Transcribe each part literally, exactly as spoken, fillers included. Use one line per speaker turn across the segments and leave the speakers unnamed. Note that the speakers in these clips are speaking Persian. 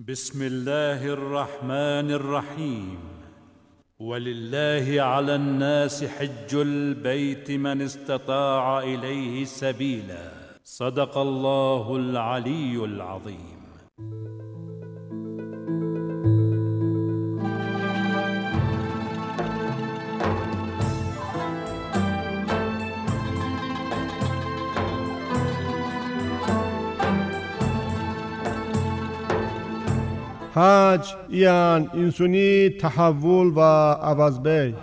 بسم الله الرحمن الرحيم. ولله على الناس حج البيت من استطاع إليه سبيلا. صدق الله العلي العظيم.
حج یان انسانی تحول و عوضبی.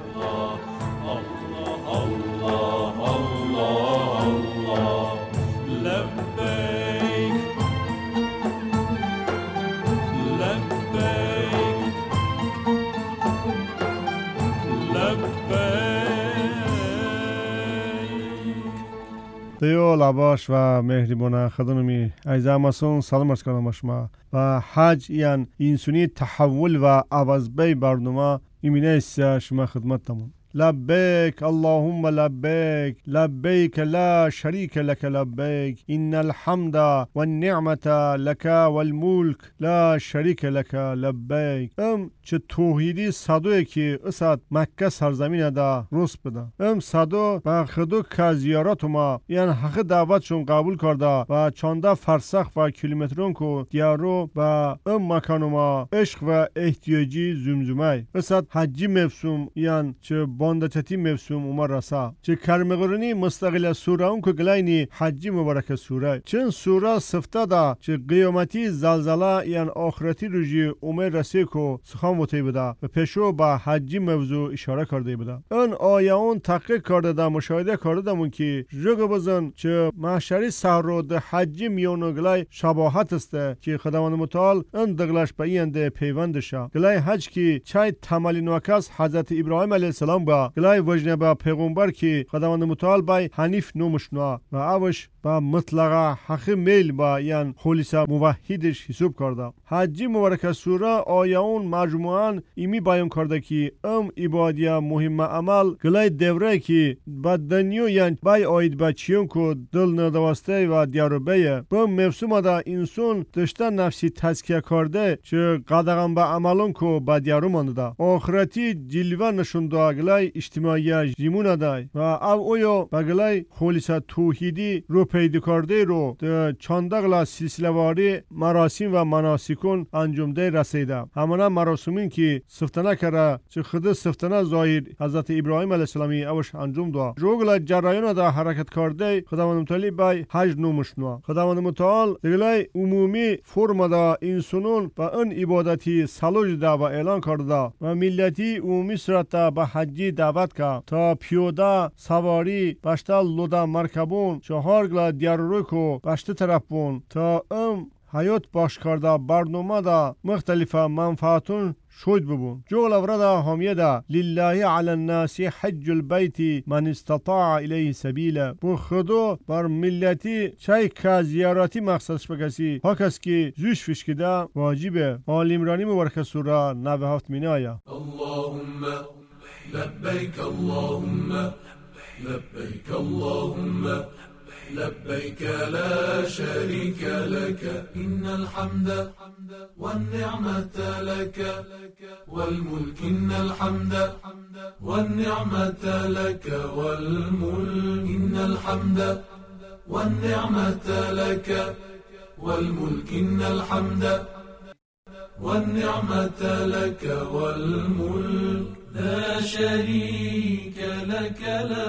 دیو لباش و مهربان خدمتی عزیزان سلام عرض کنم شما و حج یان انسانی تحول و عوضبی برنامه ایمنه است شما خدمتتون. لبیک اللهم لبیک لبیک لا شریک لك لبیک ان الحمد والنعمت لك والملك لا شریک لك لبیک. ام چه توحیدی صدوی که اسد مکه سرزمین دا روز بده. ام صدو با خدو که زیارت ما یعنی حق دعوتشون قبول کرده و چانده فرسخ و کیلومترون کو دیارو با ام مکان ما عشق و احتیاجی زمزمه اسد حجی مفسوم یعنی چه باندچتی مفسوم اومر رسا چه کرمغرونی مستقل سوره اون که گلاینی حجی مبارک سوره چون سوره سفته دا چه قیامتی زلزله یعنی آخرتی روزی اومر رسی کو سخن وطی بده و پیشو با حجی موضوع اشاره کرده بده. اون آیه اون تحقیق کرده دا مشاهده کرده دامون که جگه بزن چه محشری سهرو ده حجی میونو گلای شباهت است که خداوند متعال اون دگلش به اینده پیوندشه. گلای حج که چای تمالی نوکس حضرت ابراهیم علیه السلام با گلای وجنه با پیغمبر که خداوند متعال بای حنیف نومشنوا و اوش با مطلقه حق میل با یان خالصه موحدش حساب کرده. حجی مبارک سوره آیه اون مجموعاً ایمی بیان کرده که ام عبادیه مهم عمل گلای دوره که با دنیا یان بای آید با چیون که دل ندوسته و دیاروبیه با مفسوم دا انسان دشته نفسی تزکیه کرده چه قدغم با عملون که با دیارو مانده آخرتی جلوه نشونده گلای اجتماعی جیمون دای و او اویو با گلای خالصه توحیدی رو پیدا کرده رو چانده گلا سلسله واری مراسم و مناسکون انجام ده رسیده. همانه مراسمین که سفتنه کرده چه خود سفتنه ظاهر حضرت ابراهیم علیه السلامی اوش انجام داد. جوگل جرایان دا حرکت کرده خداوند متعال بای حج نومشنوا. خداوند متعال دگلای عمومی فرم دا انسانون با ان عبادتی سلوج دا و اعلان کرده و ملتی عمومی صورت با حجی دعوت که تا پیوده سواری باشتا لودا مرکبون چهار گلا دیار کو باشتا طرف بون تا ام حیات باش کرده برنامه دا مختلف منفعتون شود ببون. جوغل ورده همیه دا لله علی الناس حج البیت من استطاع الیه سبیلا. بو خدو بر ملتی چای که زیارتی مقصدش بکسی ها کس که زوش فشکده واجبه. آل عمرانی مبارک سوره نوه هفت مینه آیا
اللهم لبیک اللهم لبیک اللهم لبيك لا شريك لك إن الحمد والنعمة لك والملك إن الحمد والنعمة لك والملك إن الحمد والنعمة لك والملك إن الحمد والنعمة لك والملك لا شريك لك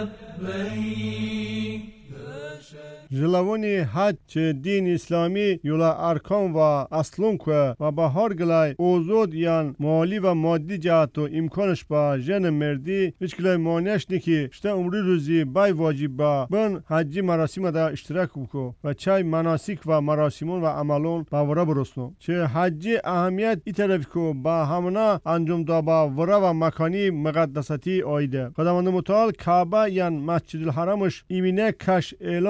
لبيك.
جلوانی حج چه دین اسلامی یولا ارکان و اصلون که و با هر گلای اوزود یان مالی و مادی جهت و امکانش با جن مردی هیچ گلای مانعش نیکی شته عمری روزی بای واجب با بن حجی مراسم دا اشتراک بکو و چای مناسک و مراسمون و عملون با ورا برسنو. چه حجی اهمیت ای طرف که با همنا انجام دا با ورا و مکانی مقدساتی آیده. خداوند متعال کعبه یان مسجد الحرامش ایمینه کش اعلان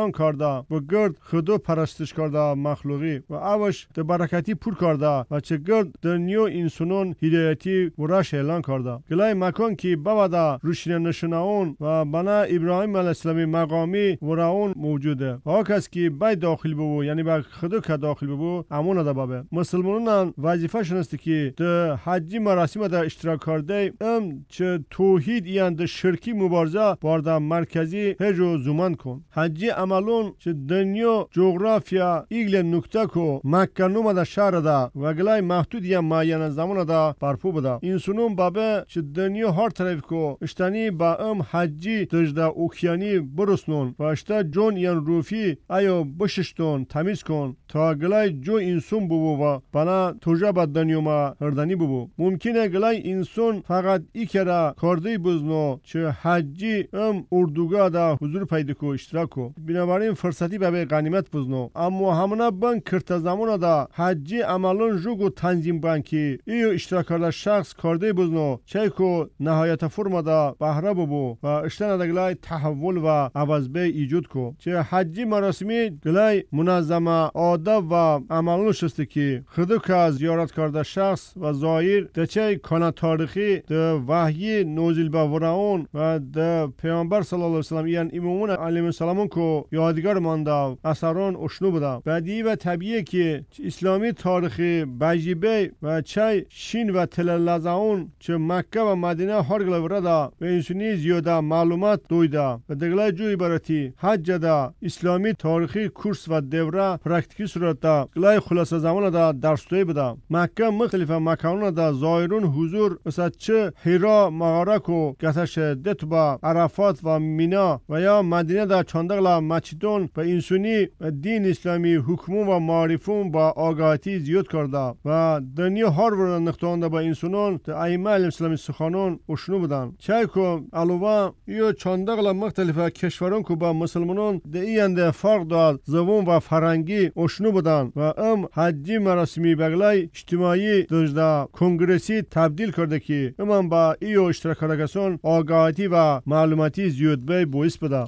اعلان کرده و گرد خدا پرستش کرده مخلوقی و اوش ده برکتی پر کرده و چه گرد دنیا انسانون هدایتی ورش اعلان کرده. گلای مکان که بوده روشن نشناون و بنا ابراهیم علیه السلام مقامی وراون موجوده و ها کس که بای داخل ببو یعنی با خدا که داخل ببو امون ده بابه. مسلمانان وظیفه شنسته که ده حجی مراسم ده اشتراک کرده ام چه توحید یان ده شرکی مبارزه بارده مرکزی هجو زمان کن. حجی عملون چه دنیا جغرافیا ایگل نکته کو مکه نوم ده شهر ده و گلای محدود یا معین زمان ده برپو بده. انسانون بابه چه دنیا هر طرف کو اشتنی با ام حجی دجده اوکیانی برسنون و اشتا جون یان روفی ایو بششتون تمیز کن تا گلای جو انسان ببو و بنا توجه با دنیا ما هردنی ببو. ممکنه گلای انسان فقط ای کرا کرده بزنو چه حجی ام اردوگاه دا حضور پیدا کو اشتراک کو بنابراین فرصتی به غنیمت بزنو. اما همونا بان کرت زمان دا حجی عملون جوگو تنظیم بانکی ایو اشتراک کرده شخص کرده بزنو چه کو نهایت فرما دا بهره ببو و اشتن دا گلای تحول و عوضبه ایجود کو. چه حجی مراسمی گلای منظمه آداب و عملون شسته که خودو که زیارت کرده شخص و زایر ده چه کانه تاریخی ده وحی نوزیل با وراون و ده پیامبر صلی الله علیه وسلم یعنی امامون علیهم السلام کو یادگار مانده اثران اشنو بوده. بدی و طبیعی که اسلامی تاریخی بجیبه و چه شین و تل لزاون چه مکه و مدینه هر گله ورده و انسانی زیاده معلومات دویده و دگله جو عبارتی حج ده اسلامی تاریخی کورس و دوره پرکتیکی صورت ده گله خلاصه زمان ده درس دوی بوده. مکه مختلف مکانون ده زائرون حضور مثل چه حرا مغاره کو گتش دتبا عرفات و مینا و یا مدینه ده چندگله مسجدون و انسانی و دین اسلامی حکمون و معرفون با آگاهی زیاد کرده و دنیا هر ورن نختانده با انسانون ده ائمه اسلامی سخنان اشنو بودن. چه کو علاوه یا چندگله مختلف کشورون کو با مسلمانان ده اینده فرق داد زبان و فرنگی اشنو بودن و ام حجی مراسمی بغلای اجتماعی دجده کنگرسی تبدیل کرده که امان با ایو اشتراک کرده آگاهی و معلوماتی زیاد به باعث بده.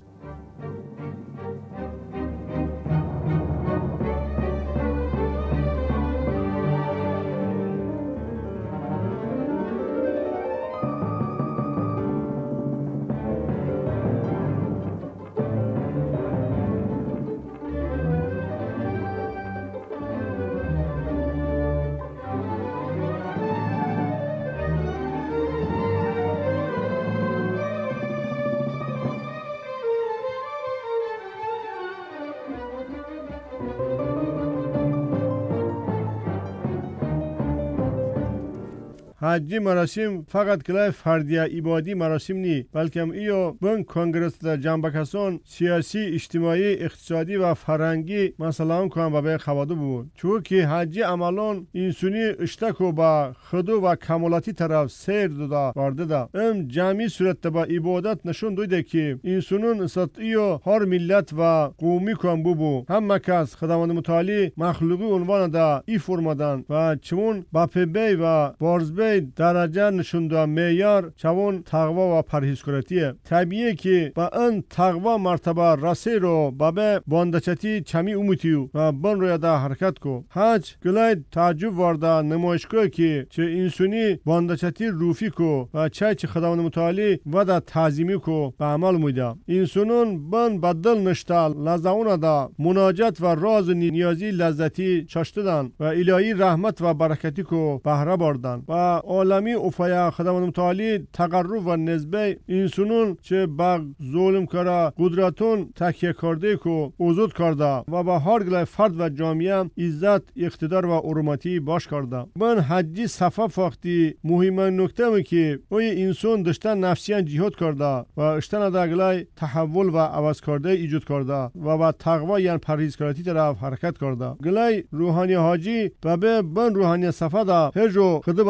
حجی مراسم فقط کلای فردی عبادی مراسم نی بلکه ایو بن کنگرس در جنبه کسان سیاسی اجتماعی اقتصادی و فرهنگی مثلا کن و به خوادو بود. چون که حجی عملان انسانی اشتکو با خدو و کمالاتی طرف سیر داده وارده ده. ام جمعی صورت با عبادت نشون دویده که انسانون است ایو هر ملت و قومی کن بو هم کس خداوند متعالی مخلوقی عنوان ده ای فرمادن و چون با پی و بارزبی درجه نشونده معیار چون تقوا و پرهیزکارتیه. طبیعیه که با ان تقوا مرتبه رسی رو بابه باندچتی چمی اومتیو و بن روی ده حرکت کو. حج گلای تعجب وارده نمایشگاه که چه انسانی باندچتی روفی کو و چه چه خداوند متعالی و ده تعظیمی کو به عمل مویده. انسانون بن بدل نشتال لزاونه ده مناجات و راز و نیازی لذتی چاشتدن و الهی رحمت و برکتی کو بهره بردن و عالمی افیا خداوند متعالی تقرب و نسبه انسانون چه با ظلم کرا قدرتون تکیه کرده کو وجود کرده و با هر گله فرد و جامعه عزت اقتدار و حرمتی باش کرده. من حجی صفه وقتی مهم نکته می که اوی انسان داشتن نفسیان جهاد کرده و اشتن دگلای تحول و عوض کرده ایجاد کرده و با تقوا یعنی پرهیزکارتی طرف حرکت کرده. گلای روحانی حاجی و به بن روحانی صفه دا هجو خدا باشته یود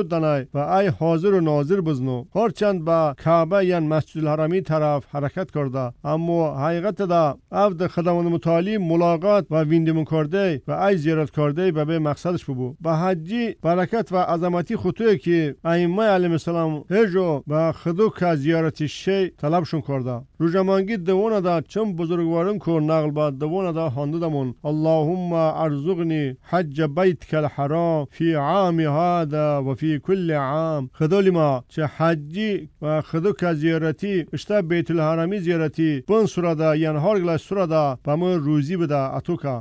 وجود دانای و ای حاضر و ناظر بزنو هرچند با کعبه یا مسجد الحرمی طرف حرکت کرده اما حقیقت دا عبد خداوند متعالی ملاقات و ویندمون کرده و ای زیارت کرده به به مقصدش ببو به حجی برکت و عظمتی خطوی که ائمه علیهم السلام هجو و خدو که زیارت شی طلبشون کرده روزمانگی دوونه دا چون بزرگوارن کو نقل با دوونه دا خونده دمون اللهم ارزقنی حج بیتک الحرام فی عام هذا و فی کل عام خدولی ما چه حجی و خدو که زیارتی اشتا بیت الحرامی زیارتی بون سرادا یعنی هر گلاس سرادا با ما روزی بده اتوکا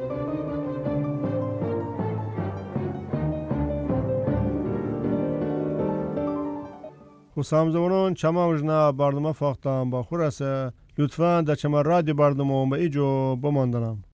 حسام زبانان چما وجنا برنامه فاختم با خورسه لطفاً در چما رادی برنامه با ایجو بماندنم